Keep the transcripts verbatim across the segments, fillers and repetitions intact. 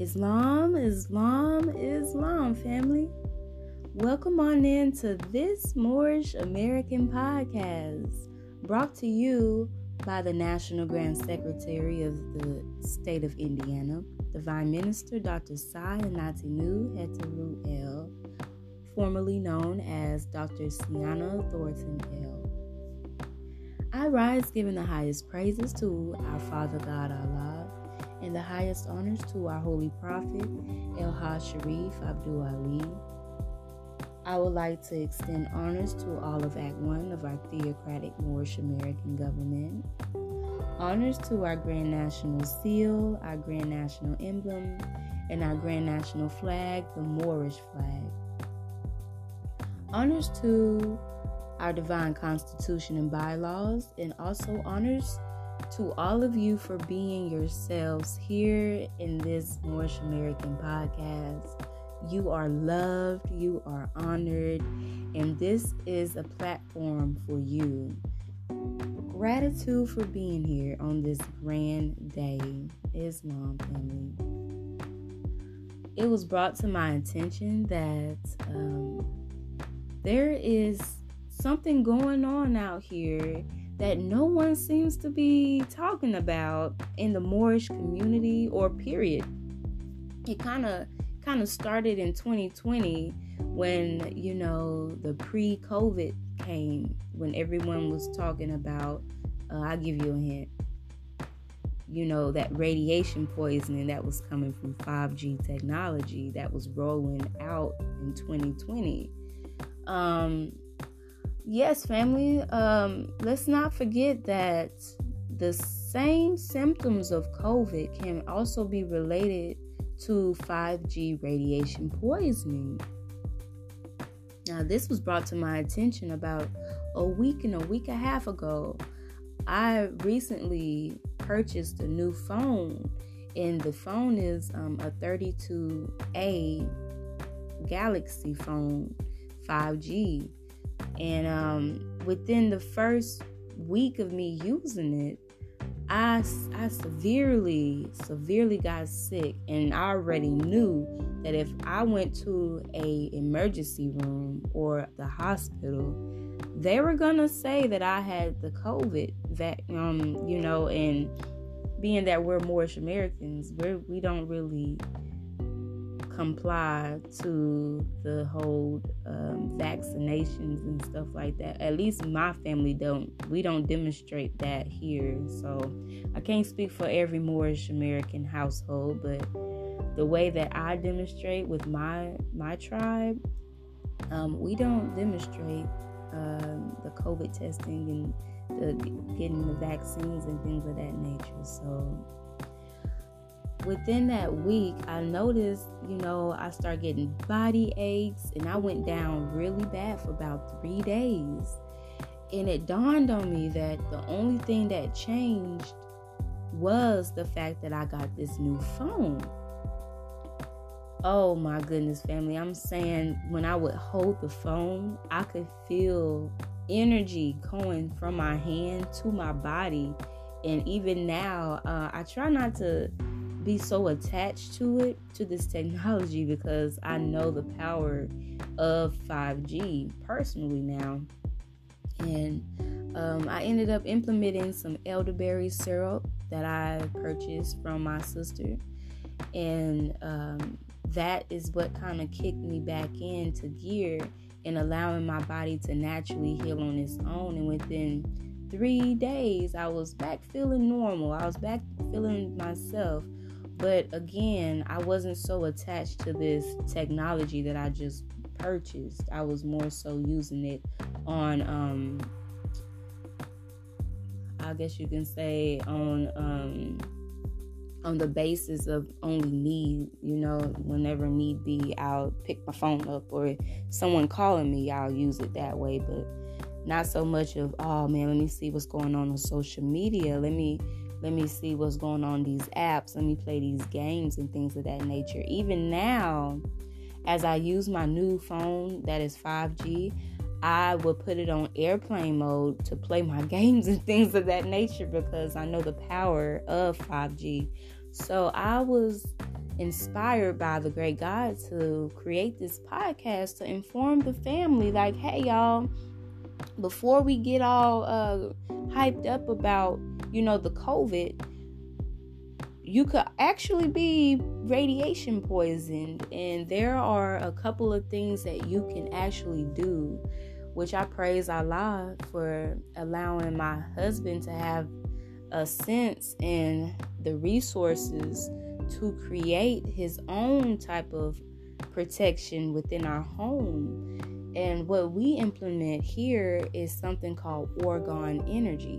Islam, Islam, Islam, family. Welcome on in to this Moorish American podcast, brought to you by the National Grand Secretary of the State of Indiana, Divine Minister Doctor Sayanatinu Hetaru L, formerly known as Doctor Sienna Thornton L. I rise giving the highest praises to our Father God Allah, and the highest honors to our Holy Prophet, El Haj Sharif Abdul Ali. I would like to extend honors to all of Act one of our theocratic Moorish American government. Honors to our Grand National Seal, our Grand National Emblem, and our Grand National Flag, the Moorish flag. Honors to our Divine Constitution and bylaws, and also honors to all of you for being yourselves here in this Moorish American podcast. You are loved, you are honored, and this is a platform for you. Gratitude for being here on this grand day, Islam family. It was brought to my attention that um, there is something going on out here that no one seems to be talking about in the Moorish community or period. It kind of kind of started in twenty twenty when, you know, the pre-COVID came, when everyone was talking about, uh, I'll give you a hint, you know, that radiation poisoning that was coming from five G technology that was rolling out in twenty twenty. Um, Yes, family, um, let's not forget that the same symptoms of COVID can also be related to five G radiation poisoning. Now, this was brought to my attention about a week and a week and a half ago. I recently purchased a new phone, and the phone is um, a thirty-two A Galaxy phone, five G. And um, within the first week of me using it, I, I severely, severely got sick. And I already knew that if I went to a emergency room or the hospital, they were going to say that I had the COVID. That, um, you know, and being that we're Moorish Americans, we're, we don't really comply to the whole um, vaccinations and stuff like that. At least my family don't. We don't demonstrate that here. So I can't speak for every Moorish American household, but the way that I demonstrate with my my tribe, um, we don't demonstrate um, the COVID testing and the getting the vaccines and things of that nature. So within that week, I noticed, you know, I started getting body aches, and I went down really bad for about three days. And it dawned on me that the only thing that changed was the fact that I got this new phone. Oh my goodness, family. I'm saying when I would hold the phone, I could feel energy going from my hand to my body. And even now, uh, I try not to be so attached to it, to this technology, because I know the power of five G personally now. And um, I ended up implementing some elderberry syrup that I purchased from my sister. And um, that is what kind of kicked me back into gear and allowing my body to naturally heal on its own. And within three days, I was back feeling normal. I was back feeling myself. But again, I wasn't so attached to this technology that I just purchased. I was more so using it on, um, I guess you can say, on um, on the basis of only need. You know, whenever need be, I'll pick my phone up, or someone calling me, I'll use it that way. But not so much of, oh man, let me see what's going on on social media. Let me Let me see what's going on in these apps. Let me play these games and things of that nature. Even now, as I use my new phone that is five G, I would put it on airplane mode to play my games and things of that nature, because I know the power of five G. So I was inspired by the great God to create this podcast to inform the family, like, hey, y'all, before we get all uh, hyped up about, you know, the COVID, you could actually be radiation poisoned. And there are a couple of things that you can actually do, which I praise Allah for allowing my husband to have a sense and the resources to create his own type of protection within our home. And what we implement here is something called Orgone energy.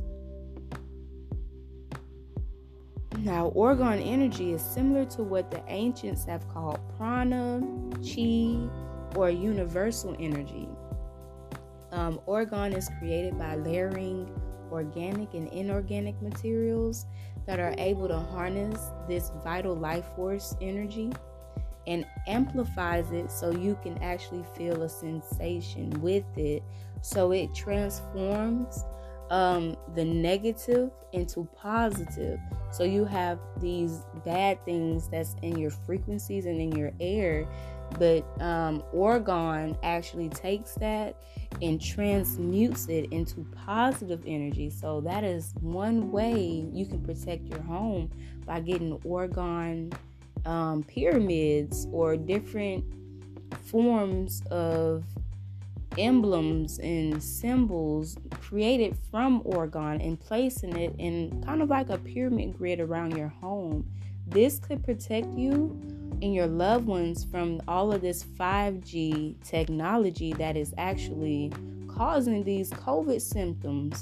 Now, Orgone energy is similar to what the ancients have called prana, chi, or universal energy. Um, Orgone is created by layering organic and inorganic materials that are able to harness this vital life force energy and amplifies it so you can actually feel a sensation with it. So it transforms um, the negative into positive. So you have these bad things that's in your frequencies and in your air, but um, Orgone actually takes that and transmutes it into positive energy. So that is one way you can protect your home, by getting Orgone um, pyramids or different forms of emblems and symbols created from Orgone and placing it in kind of like a pyramid grid around your home. This could protect you and your loved ones from all of this five G technology that is actually causing these COVID symptoms.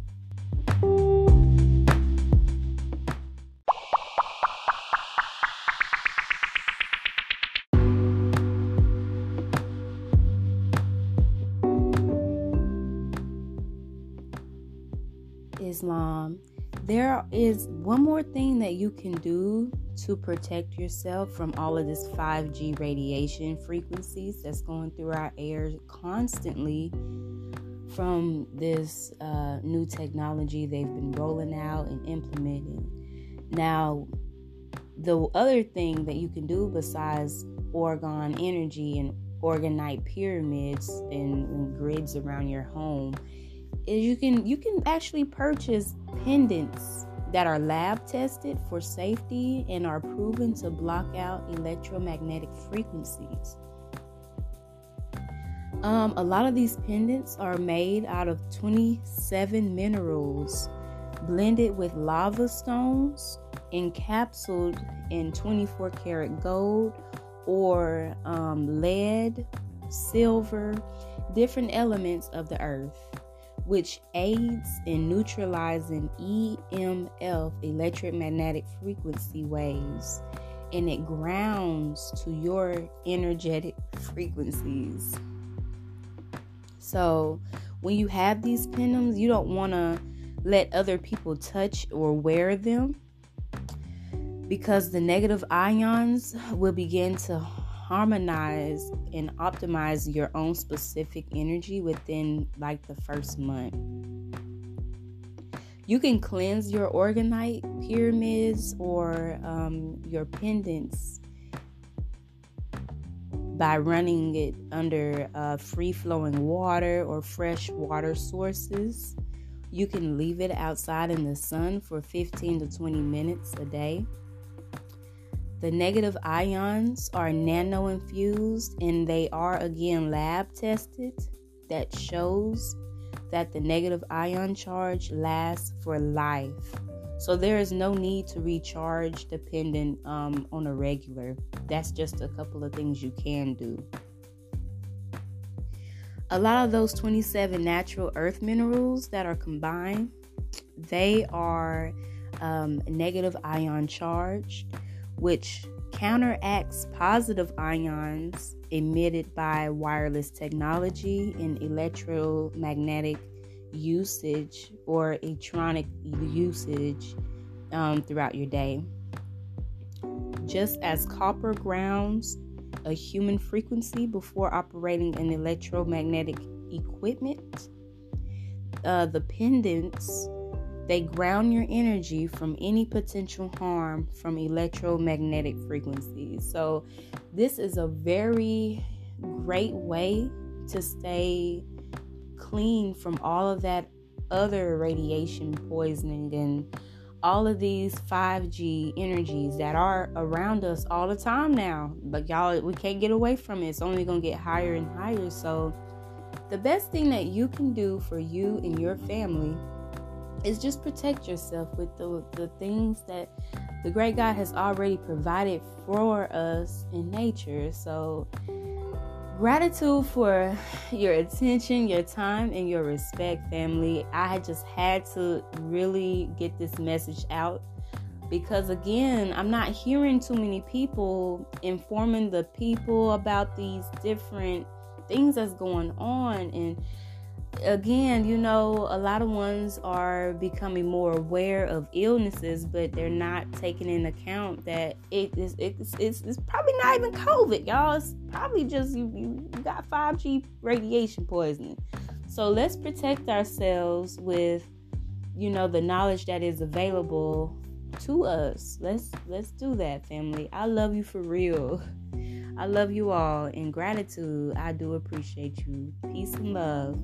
Islam. There is one more thing that you can do to protect yourself from all of this five G radiation frequencies that's going through our air constantly from this uh, new technology they've been rolling out and implementing. Now, the other thing that you can do besides Orgone energy and orgonite pyramids and, and grids around your home is you can you can actually purchase pendants that are lab tested for safety and are proven to block out electromagnetic frequencies. Um, a lot of these pendants are made out of twenty-seven minerals blended with lava stones, encapsulated in twenty-four karat gold or um, lead, silver, different elements of the earth, which aids in neutralizing E M F, electromagnetic frequency waves, and it grounds to your energetic frequencies. So when you have these pendants, you don't want to let other people touch or wear them, because the negative ions will begin to harmonize and optimize your own specific energy within like the first month. You can cleanse your orgonite pyramids or um, your pendants by running it under uh, free-flowing water or fresh water sources. You can leave it outside in the sun for fifteen to twenty minutes a day. The negative ions are nano-infused, and they are, again, lab tested. That shows that the negative ion charge lasts for life. So there is no need to recharge the pendant um, on a regular. That's just a couple of things you can do. A lot of those twenty-seven natural earth minerals that are combined, they are um, negative ion charged, which counteracts positive ions emitted by wireless technology and electromagnetic usage or electronic usage um, throughout your day. Just as copper grounds a human frequency before operating an electromagnetic equipment, uh, the pendants They ground your energy from any potential harm from electromagnetic frequencies. So this is a very great way to stay clean from all of that other radiation poisoning and all of these five G energies that are around us all the time now. But y'all, we can't get away from it. It's only going to get higher and higher. So the best thing that you can do for you and your family is just protect yourself with the, the things that the great God has already provided for us in nature. So gratitude for your attention, your time, and your respect, family. I just had to really get this message out because, again, I'm not hearing too many people informing the people about these different things that's going on. And again, you know, a lot of ones are becoming more aware of illnesses, but they're not taking into account that it is it's, it's, it's probably not even COVID, y'all. It's probably just you, you got five G radiation poisoning. So let's protect ourselves with, you know, the knowledge that is available to us. Let's let's do that, family. I love you for real. I love you all. In gratitude, I do appreciate you. Peace and love.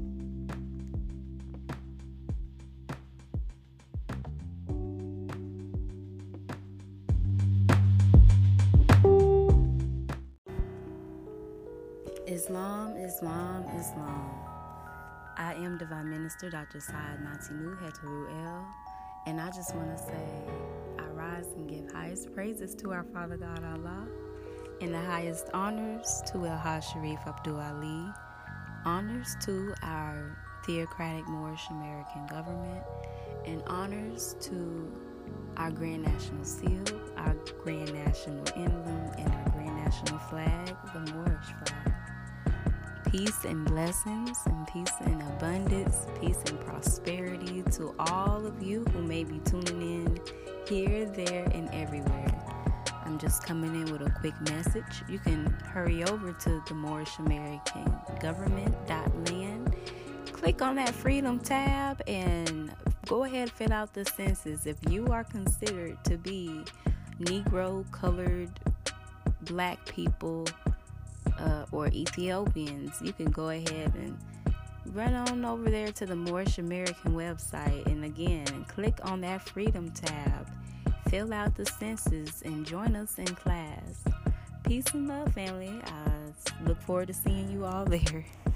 Islam, Islam, Islam. I am Divine Minister Doctor Syed Natimu Hetaru El, and I just want to say, I rise and give highest praises to our Father God Allah, and the highest honors to El Haj Sharif Abdul Ali, honors to our theocratic Moorish American government, and honors to our Grand National Seal, our Grand National Emblem, and our Grand National Flag, the Moorish flag. Peace and blessings, and peace and abundance, peace and prosperity to all of you who may be tuning in here, there, and everywhere. I'm just coming in with a quick message. You can hurry over to the Moorish American Government.land, click on that Freedom tab, and go ahead and fill out the census. If you are considered to be Negro, colored, black people, Uh, or Ethiopians, you can go ahead and run on over there to the Moorish American website, and again, click on that Freedom tab, fill out the census, and join us in class. Peace and love, family. I look forward to seeing you all there.